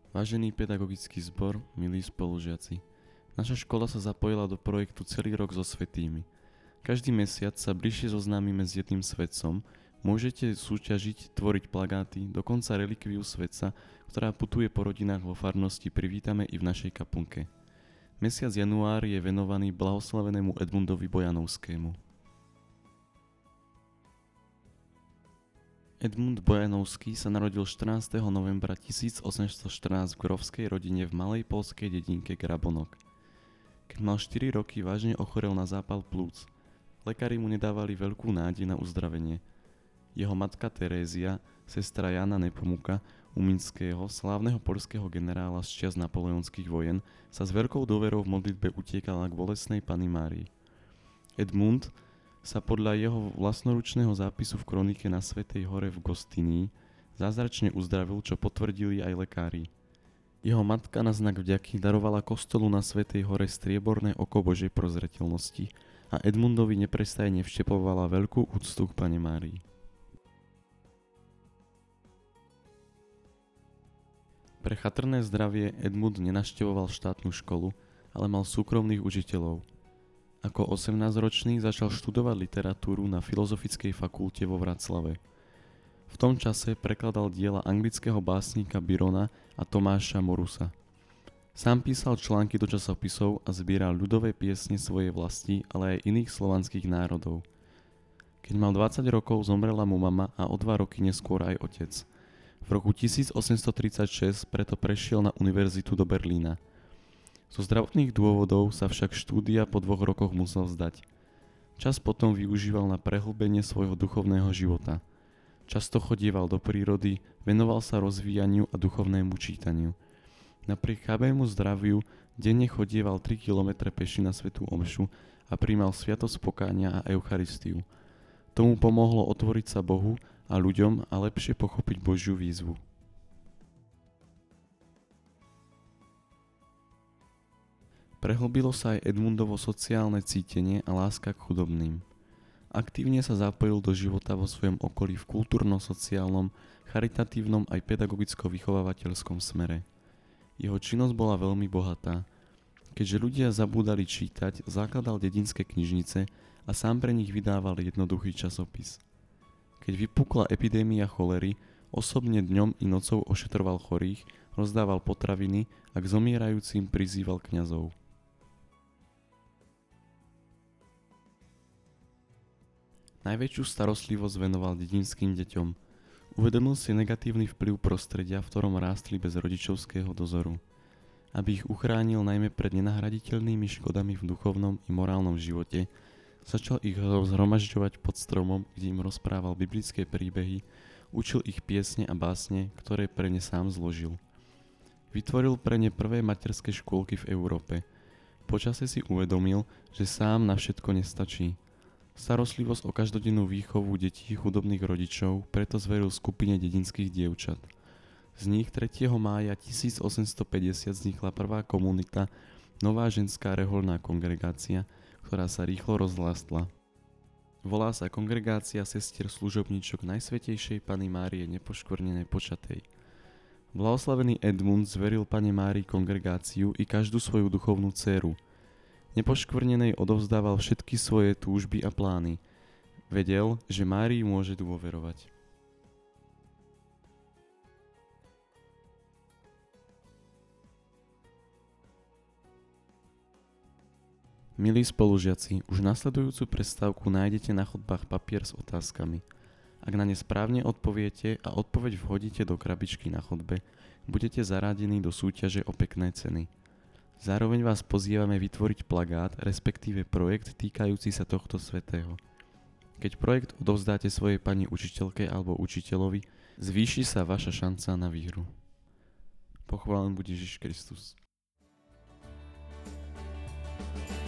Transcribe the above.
Vážený pedagogický zbor, milí spolužiaci. Naša škola sa zapojila do projektu Celý rok so svätými. Každý mesiac sa bližšie zoznámime s jedným svätcom, môžete súťažiť, tvoriť plagáty, dokonca relikviu svätca, ktorá putuje po rodinách vo farnosti, privítame i v našej kaplnke. Mesiac január je venovaný blahoslavenému Edmundovi Bojanovskému. Edmund Bojanovský sa narodil 14. novembra 1814 v grófskej rodine v malej poľskej dedinke Grabonok. Keď mal 4 roky, vážne ochorel na zápal plúc. Lekári mu nedávali veľkú nádej na uzdravenie. Jeho matka Terézia, sestra Jana Nepomuka Uminského, slávneho poľského generála z čias napoleonských vojen, sa s veľkou dôverou v modlitbe utiekala k bolestnej Panny Márii. Edmund sa podľa jeho vlastnoručného zápisu v kronike na Svätej hore v Gostinii zázračne uzdravil, čo potvrdili aj lekári. Jeho matka na znak vďaky darovala kostolu na Svätej hore strieborné oko Božej prozreteľnosti a Edmundovi neprestajne vštepovala veľkú úctu k Panne Márii. Pre chatrné zdravie Edmund nenaštevoval štátnu školu, ale mal súkromných učiteľov. Ako 18-ročný začal študovať literatúru na Filozofickej fakulte vo Vraclave. V tom čase prekladal diela anglického básnika Byrona a Tomáša Morusa. Sám písal články do časopisov a zbieral ľudové piesne svojej vlasti, ale aj iných slovanských národov. Keď mal 20 rokov, zomrela mu mama a o 2 roky neskôr aj otec. V roku 1836 preto prešiel na univerzitu do Berlína. Zo zdravotných dôvodov sa však štúdia po 2 rokoch musel vzdať. Čas potom využíval na prehlbenie svojho duchovného života. Často chodieval do prírody, venoval sa rozvíjaniu a duchovnému čítaniu. Napriek chabému zdraviu denne chodieval 3 km peši na svätú omšu a prijímal sviatosť pokánia a Eucharistiu. Tomu pomohlo otvoriť sa Bohu a ľuďom a lepšie pochopiť Božiu výzvu. Prehlbilo sa aj Edmundovo sociálne cítenie a láska k chudobným. Aktívne sa zapojil do života vo svojom okolí v kultúrno-sociálnom, charitatívnom aj pedagogicko-vychovávateľskom smere. Jeho činnosť bola veľmi bohatá. Keďže ľudia zabúdali čítať, zakladal dedinské knižnice a sám pre nich vydával jednoduchý časopis. Keď vypukla epidémia cholery, osobne dňom i nocou ošetroval chorých, rozdával potraviny a k zomierajúcim prizýval kňazov. Najväčšiu starostlivosť venoval dedinským deťom. Uvedomil si negatívny vplyv prostredia, v ktorom rástli bez rodičovského dozoru. Aby ich uchránil najmä pred nenahraditeľnými škodami v duchovnom i morálnom živote, začal ich zhromažďovať pod stromom, kde im rozprával biblické príbehy, učil ich piesne a básne, ktoré pre ne sám zložil. Vytvoril pre ne prvé materské škôlky v Európe. Počase si uvedomil, že sám na všetko nestačí. Starostlivosť o každodennú výchovu detí chudobných rodičov preto zveril skupine dedinských dievčat. Z nich 3. mája 1850 vznikla prvá komunita, nová ženská rehoľná kongregácia, ktorá sa rýchlo rozrástla. Volá sa Kongregácia sestier služobníčok Najsvätejšej Panny Márie nepoškvrnenej počatej. Blahoslavený Edmund zveril Panne Márii kongregáciu i každú svoju duchovnú dcéru. Nepoškvrnenej odovzdával všetky svoje túžby a plány. Vedel, že Márii môže dôverovať. Milí spolužiaci, už nasledujúcu prestávku nájdete na chodbách papier s otázkami. Ak na ne správne odpoviete a odpoveď vhodíte do krabičky na chodbe, budete zaradení do súťaže o pekné ceny. Zároveň vás pozývame vytvoriť plagát, respektíve projekt týkajúci sa tohto svätého. Keď projekt odovzdáte svojej pani učiteľke alebo učiteľovi, zvýši sa vaša šanca na výhru. Pochválený buď Ježiš Kristus.